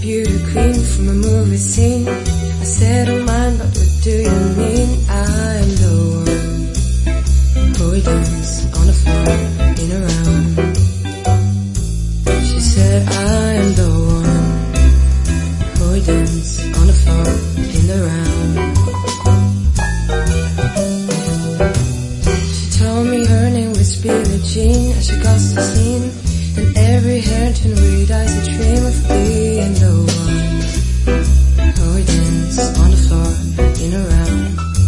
beauty queen from a movie scene. I said, oh mine, but what do you mean? I'm the one who dance on the floor in a round. She said, I am the one who dance on the floor in the round. She told me her name was Billie Jean as she crossed the scene, and every hair turned red eyes a dream of being the one who dance on the floor in a round.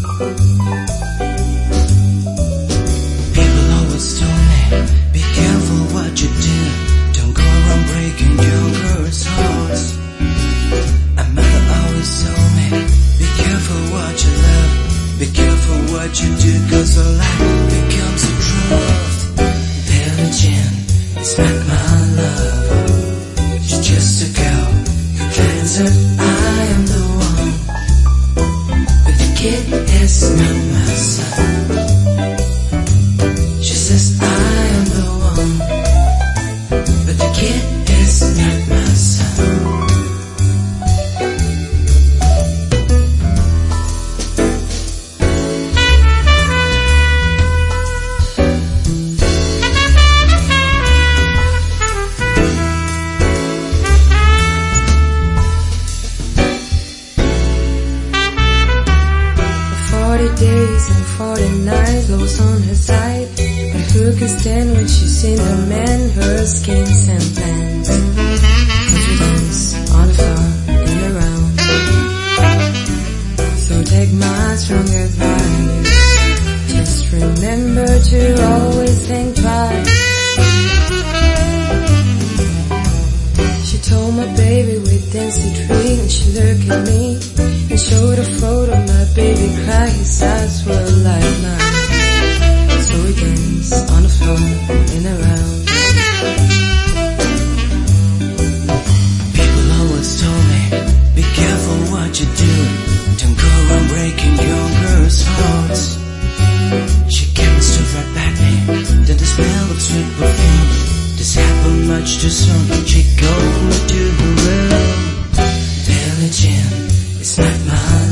People always told me, be careful what you do, don't go around breaking young girls' hearts. My mother always told me, be careful what you love, be careful what you do, cause a life becomes a truth. Billie Jean is not my love, she's just a girl who claims that I am the one, but the kid is not my son. She says I am the one, but the kid is not my son. Days and 40 nights, love was on her side, but who can stand when she's seen the man, her skins and pants, confidence on the floor in the round. So take my strong advice, just remember to always think twice. She told my baby with dancing tree, and she looked at me and showed a photo of my baby cry, his eyes were like mine. So we danced on the floor in a round. People always told me, be careful what you do, don't go around breaking young girls' hearts. She came and stood right by me, then the smell of sweet perfume. This happened much too soon, she called me to her room. Billie Jean, it's not my